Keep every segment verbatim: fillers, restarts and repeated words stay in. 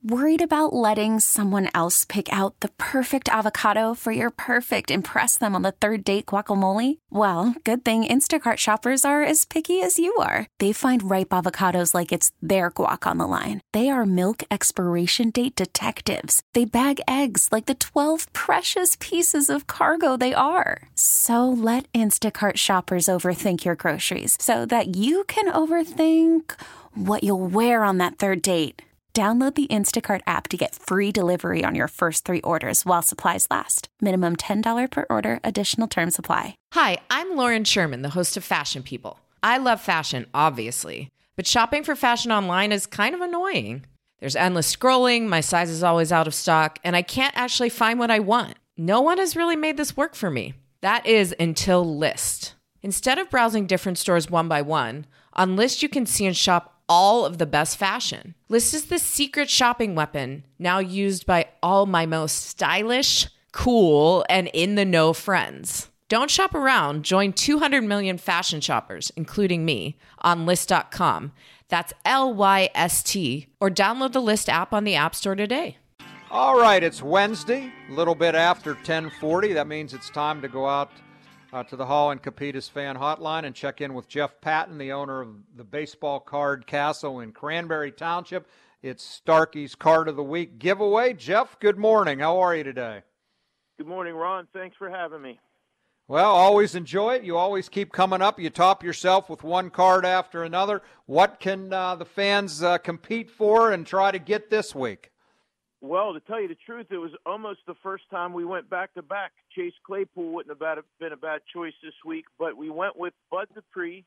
Worried about letting someone else pick out the perfect avocado for your perfect impress them on the third date guacamole? Well, good thing Instacart shoppers are as picky as you are. They find ripe avocados like it's their guac on the line. They are milk expiration date detectives. They bag eggs like the twelve precious pieces of cargo they are. So let Instacart shoppers overthink your groceries so that you can overthink what you'll wear on that third date. Download the Instacart app to get free delivery on your first three orders while supplies last. Minimum ten dollars per order. Additional terms apply. Hi, I'm Lauren Sherman, the host of Fashion People. I love fashion, obviously, but shopping for fashion online is kind of annoying. There's endless scrolling, my size is always out of stock, and I can't actually find what I want. No one has really made this work for me. That is until Lyst. Instead of browsing different stores one by one, on Lyst you can see and shop all of the best fashion. Lyst is the secret shopping weapon now used by all my most stylish, cool, and in-the-know friends. Don't shop around. Join two hundred million fashion shoppers, including me, on Lyst dot com. That's L Y S T. Or download the Lyst app on the App Store today. All right, it's Wednesday, a little bit after ten forty. That means it's time to go out Uh, to the Hall and Capitas Fan Hotline and check in with Jeff Patton, the owner of the Baseball Card Castle in Cranberry Township. It's Starkey's Card of the Week giveaway. Jeff, good morning. How are you today? Good morning, Ron. Thanks for having me. Well, always enjoy it. You always keep coming up. You top yourself with one card after another. What can uh, the fans uh, compete for and try to get this week? Well, to tell you the truth, it was almost the first time we went back-to-back. Chase Claypool wouldn't have been a bad choice this week, but we went with Bud Dupree,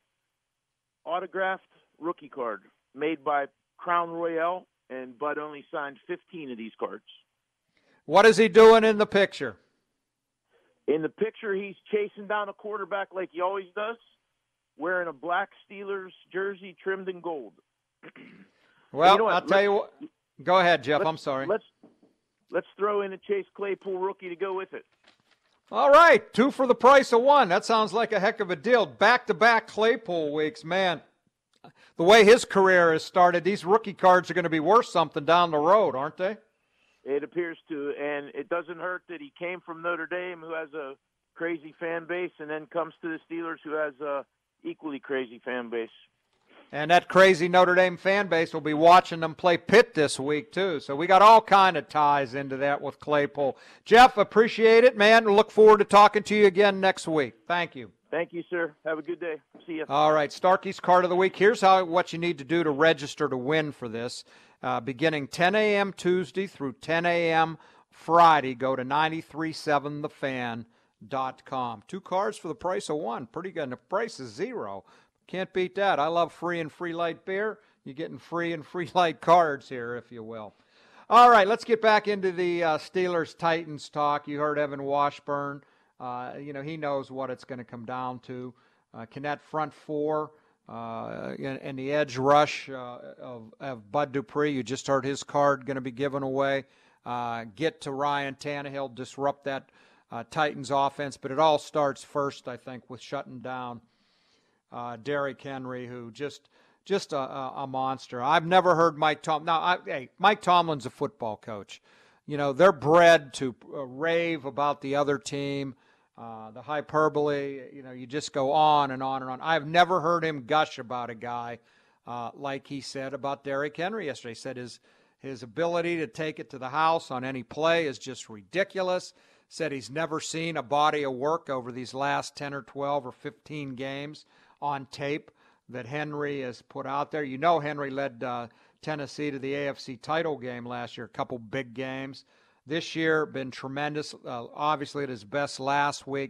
autographed rookie card, made by Crown Royale, and Bud only signed fifteen of these cards. What is he doing in the picture? In the picture, he's chasing down a quarterback like he always does, wearing a black Steelers jersey trimmed in gold. Well, you know I'll tell you what. Go ahead, Jeff. Let's, I'm sorry. Let's let's throw in a Chase Claypool rookie to go with it. All right, two for the price of one. That sounds like a heck of a deal. Back-to-back Claypool weeks, man. The way his career has started, these rookie cards are going to be worth something down the road, aren't they? It appears to, and it doesn't hurt that he came from Notre Dame, who has a crazy fan base, and then comes to the Steelers, who has a equally crazy fan base. And that crazy Notre Dame fan base will be watching them play Pitt this week, too. So we got all kind of ties into that with Claypool. Jeff, appreciate it, man. Look forward to talking to you again next week. Thank you. Thank you, sir. Have a good day. See you. All right, Starkey's Card of the Week. Here's how what you need to do to register to win for this. Uh, beginning ten a.m. Tuesday through ten a.m. Friday, go to nine three seven the fan dot com. Two cards for the price of one. Pretty good. And the price is zero. Can't beat that. I love free and free light beer. You're getting free and free light cards here, if you will. All right, let's get back into the uh, Steelers-Titans talk. You heard Evan Washburn. Uh, you know, he knows what it's going to come down to. Uh, can that front four uh, and, and the edge rush uh, of, of Bud Dupree, you just heard his card going to be given away, uh, get to Ryan Tannehill, disrupt that uh, Titans offense. But it all starts first, I think, with shutting down Uh, Derrick Henry, who just just a, a monster. I've never heard Mike Tomlin. Now, I, hey, Mike Tomlin's a football coach. You know, they're bred to uh, rave about the other team, uh, the hyperbole. You know, you just go on and on and on. I've never heard him gush about a guy uh, like he said about Derrick Henry yesterday. He said his, his ability to take it to the house on any play is just ridiculous. Said he's never seen a body of work over these last ten or twelve or fifteen games on tape that Henry has put out there. You know Henry led uh, Tennessee to the A F C title game last year, a couple big games. This year, been tremendous. Uh, obviously at his best last week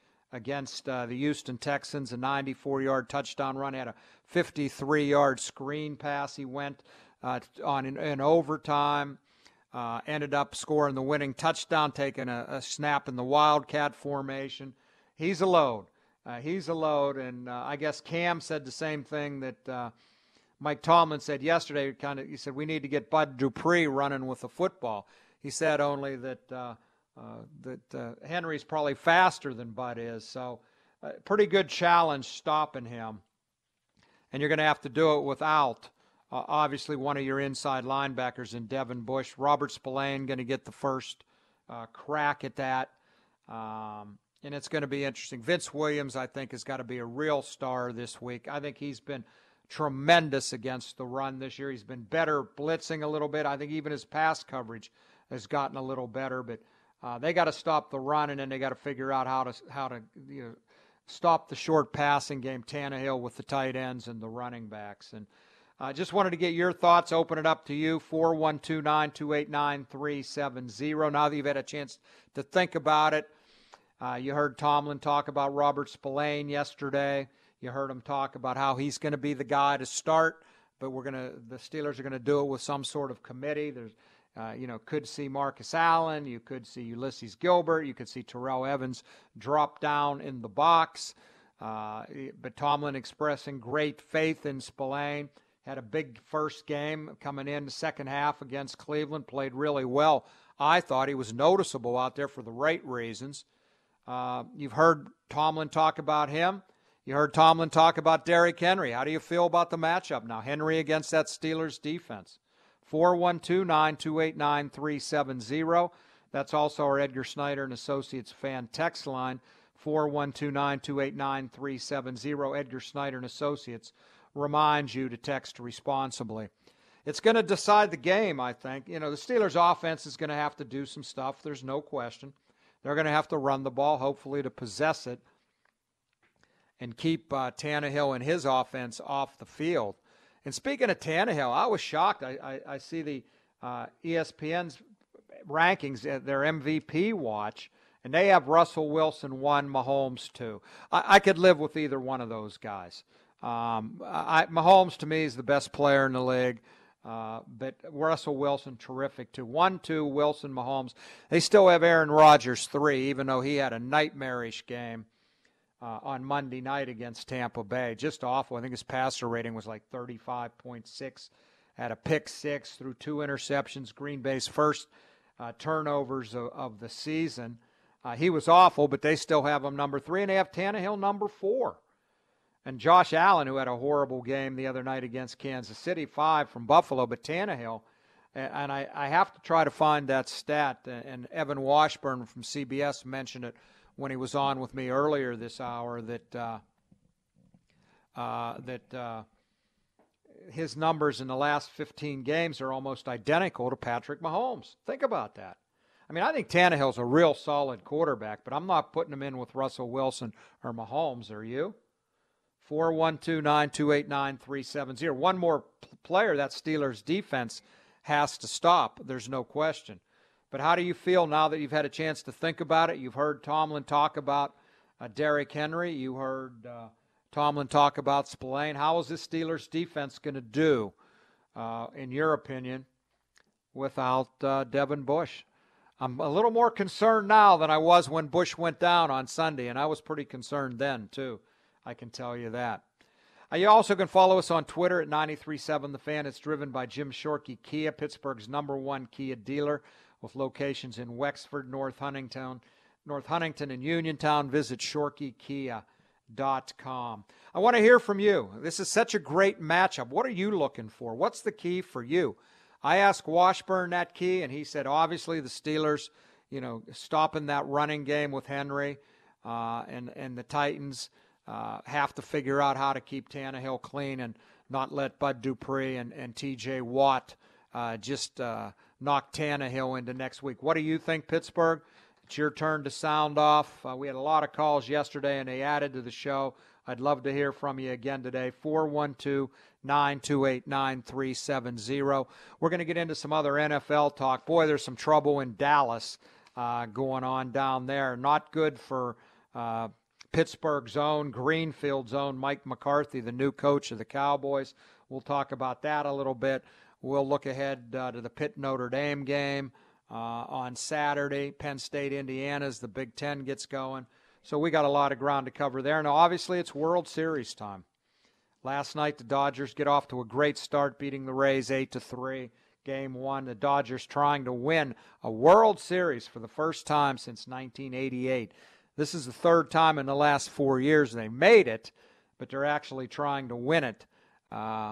against uh, the Houston Texans, a ninety-four-yard touchdown run. He had a fifty-three-yard screen pass he went uh, on in, in overtime. Uh, ended up scoring the winning touchdown, taking a, a snap in the Wildcat formation. He's a load. Uh, he's a load, and uh, I guess Cam said the same thing that uh, Mike Tomlin said yesterday. Kind of, he said we need to get Bud Dupree running with the football. He said only that uh, uh, that uh, Henry's probably faster than Bud is, so uh, pretty good challenge stopping him. And you're going to have to do it without uh, obviously one of your inside linebackers in Devin Bush. Robert Spillane going to get the first uh, crack at that. Um, and it's going to be interesting. Vince Williams, I think, has got to be a real star this week. I think he's been tremendous against the run this year. He's been better blitzing a little bit. I think even his pass coverage has gotten a little better. But uh, they got to stop the run, and then they got to figure out how to how to you know, stop the short passing game. Tannehill with the tight ends and the running backs. And I uh, just wanted to get your thoughts. Open it up to you. four one two, nine two eight, nine three seven zero. Now that you've had a chance to think about it. Uh, you heard Tomlin talk about Robert Spillane yesterday. You heard him talk about how he's going to be the guy to start, but we're going to the Steelers are going to do it with some sort of committee. There's, uh, you know, could see Marcus Allen, you could see Ulysses Gilbert, you could see Terrell Evans drop down in the box. Uh, but Tomlin expressing great faith in Spillane. Had a big first game coming in the second half against Cleveland. Played really well. I thought he was noticeable out there for the right reasons. Uh, you've heard Tomlin talk about him. You heard Tomlin talk about Derrick Henry. How do you feel about the matchup now? Henry against that Steelers defense. four one two, nine two eight, nine three seven zero. That's also our Edgar Snyder and Associates fan text line, four one two, nine two eight, nine three seven zero. Edgar Snyder and Associates reminds you to text responsibly. It's going to decide the game, I think. You know, the Steelers' offense is going to have to do some stuff. There's no question. They're going to have to run the ball, hopefully to possess it and keep uh, Tannehill and his offense off the field. And speaking of Tannehill, I was shocked. I, I, I see the uh, E S P N's rankings, their M V P watch, and they have Russell Wilson one, Mahomes two. I, I could live with either one of those guys. Um, I, Mahomes, to me, is the best player in the league. Uh, but Russell Wilson, terrific too. One, two, Wilson, Mahomes. They still have Aaron Rodgers, three, even though he had a nightmarish game uh, on Monday night against Tampa Bay. Just awful. I think his passer rating was like thirty-five point six. Had a pick six, threw two interceptions, Green Bay's first uh, turnovers of, of the season. Uh, he was awful, but they still have him number three, and they have Tannehill number four. And Josh Allen, who had a horrible game the other night against Kansas City, five from Buffalo, but Tannehill, and I, I have to try to find that stat, and Evan Washburn from C B S mentioned it when he was on with me earlier this hour, that uh, uh, that uh, his numbers in the last fifteen games are almost identical to Patrick Mahomes. Think about that. I mean, I think Tannehill's a real solid quarterback, but I'm not putting him in with Russell Wilson or Mahomes, are you? four one two, nine two eight, nine three seven zero. One more p- player that Steelers defense has to stop. There's no question. But how do you feel now that you've had a chance to think about it? You've heard Tomlin talk about uh, Derrick Henry. You heard uh, Tomlin talk about Spillane. How is this Steelers defense going to do, uh, in your opinion, without uh, Devin Bush? I'm a little more concerned now than I was when Bush went down on Sunday, and I was pretty concerned then, too. I can tell you that. Uh, you also can follow us on Twitter at nine three seven The Fan. It's driven by Jim Shorkey Kia, Pittsburgh's number one Kia dealer, with locations in Wexford, North Huntington, North Huntington, and Uniontown. Visit shorkey kia dot com. I want to hear from you. This is such a great matchup. What are you looking for? What's the key for you? I asked Washburn that key, and he said, obviously, the Steelers, you know, stopping that running game with Henry uh, and, and the Titans. Uh, have to figure out how to keep Tannehill clean and not let Bud Dupree and, and T J Watt uh, just uh, knock Tannehill into next week. What do you think, Pittsburgh? It's your turn to sound off. Uh, we had a lot of calls yesterday, and they added to the show. I'd love to hear from you again today, four one two, nine two eight, nine three seven zero. We're going to get into some other N F L talk. Boy, there's some trouble in Dallas uh, going on down there. Not good for uh, Pittsburgh's own, Greenfield's own Mike McCarthy, the new coach of the Cowboys. We'll talk about that a little bit. We'll look ahead uh, to the Pitt Notre Dame game uh, on Saturday. Penn State, Indiana's the Big Ten gets going. So we got a lot of ground to cover there. Now, obviously, it's World Series time. Last night, the Dodgers get off to a great start, beating the Rays eight to three. Game one, the Dodgers trying to win a World Series for the first time since nineteen eighty-eight. This is the third time in the last four years they made it, but they're actually trying to win it. Uh,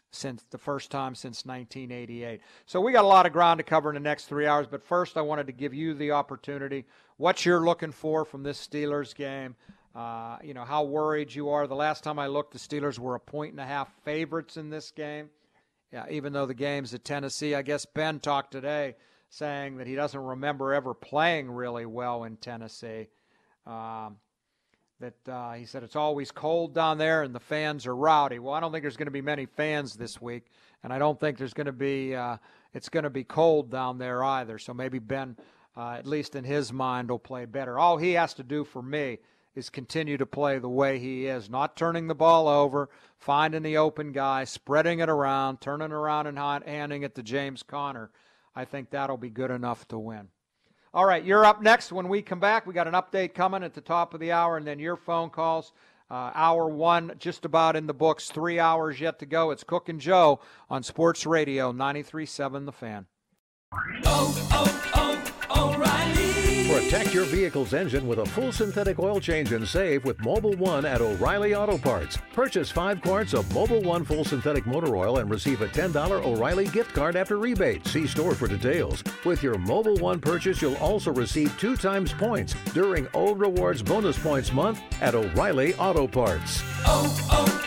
since the first time since nineteen eighty-eight. So we got a lot of ground to cover in the next three hours, but first I wanted to give you the opportunity, what you're looking for from this Steelers game, uh, you know, how worried you are. The last time I looked, the Steelers were a point and a half favorites in this game, yeah, even though the game's at Tennessee. I guess Ben talked today saying that he doesn't remember ever playing really well in Tennessee. Um, that uh, he said it's always cold down there and the fans are rowdy. Well, I don't think there's going to be many fans this week, and I don't think there's going to be uh, it's going to be cold down there either. So maybe Ben, uh, at least in his mind, will play better. All he has to do for me is continue to play the way he is, not turning the ball over, finding the open guy, spreading it around, turning around and handing it to James Conner. I think that'll be good enough to win. All right, you're up next. When we come back, we got an update coming at the top of the hour, and then your phone calls. Uh, hour one just about in the books. Three hours yet to go. It's Cook and Joe on Sports Radio ninety-three point seven The Fan. Oh, oh, oh, O'Reilly. Protect your vehicle's engine with a full synthetic oil change and save with Mobil one at O'Reilly Auto Parts. Purchase five quarts of Mobil one full synthetic motor oil and receive a ten dollars O'Reilly gift card after rebate. See store for details. With your Mobil one purchase, you'll also receive two times points during Old Rewards Bonus Points Month at O'Reilly Auto Parts. Oh, oh.